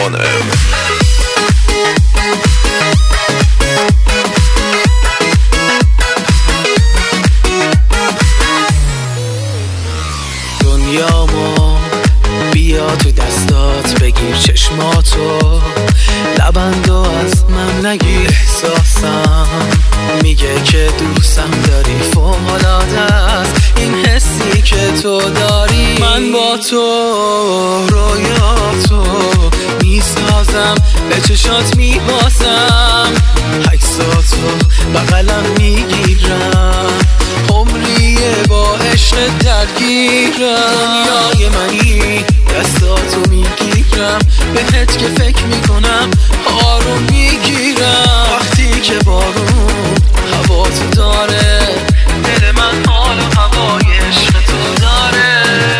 میکنه. دنیامو بیا تو دستات بگیر چشماتو، لبندو از من نگیر، احساسم میگه که دوستم داری، فوق‌العاده است این حسی که تو داری. من با تو رویاتو میسازم، به چشات میباسم، عکساتو بغلم میگیرم، عمریه با عشق درگیرم. دنیای منی دستاتو میگیرم، بهت که فکر میکنم آروم میگیرم. وقتی که بارون هواتو داره، دل من حال و هوای عشق تو داره.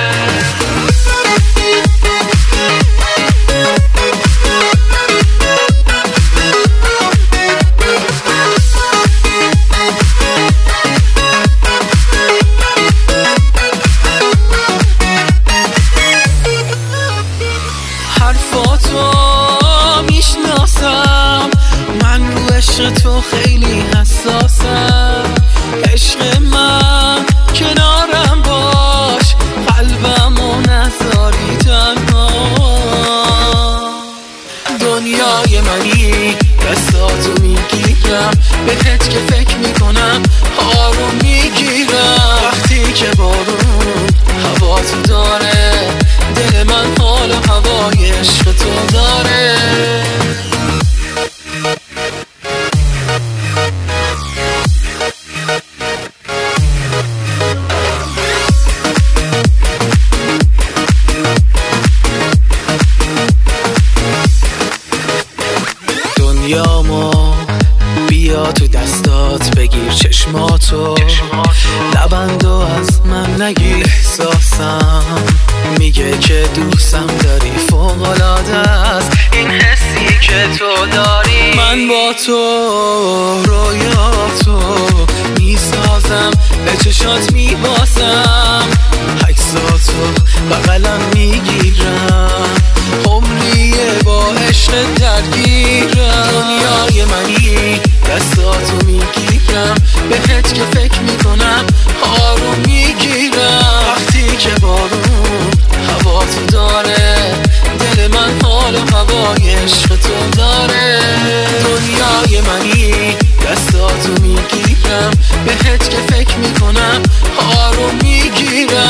حرفاتو میشناسم، من رو عشق تو خیلی حساسم. عشق من کنارم باش، قلبمو نذاری تنها. دنیای منی دستاتو میگیرم، بهت که فکر میکنم آروم میگیرم. وقتی که بارون هواتو داره، دل من حال و هوای عشق تو داره. دنیامو بیا تو دستات بگیر چشماتو، لبندو از من نگیر، احساسم میگه که دوستم داری، فوق‌العاده است این حسی که تو داری. من با تو رویاتو میسازم، به چشات میباسم، عکساتو بغلم میگیرم، عمریه با عشق درگیرم. دنیای منی دستاتو میگیرم، بهت که فکر میکنم آروم میگیرم. وقتی که بارون هواتو داره، دل من حال و هوای عشق تو داره. دنیای منی دستاتو میگیرم، بهت که فکر میکنم آروم میگیرم.